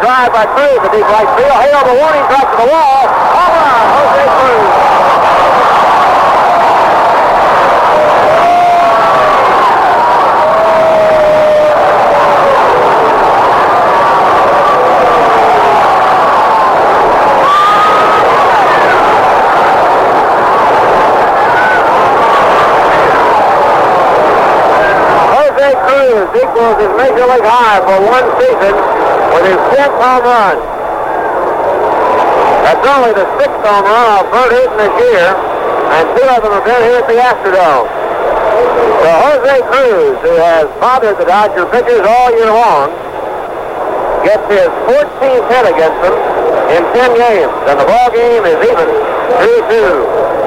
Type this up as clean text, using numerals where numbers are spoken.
drive by Cruz to deep right field. Hale, the warning track to the wall. Home run, Jose Cruz. Equals his major league high for one season with his 10th home run. That's only the 6th home run of Bert Eaton this year, and 2 of them have been here at the Astrodome. So Jose Cruz, who has bothered the Dodger pitchers all year long, gets his 14th hit against them in 10 games, and the ball game is even 2-2.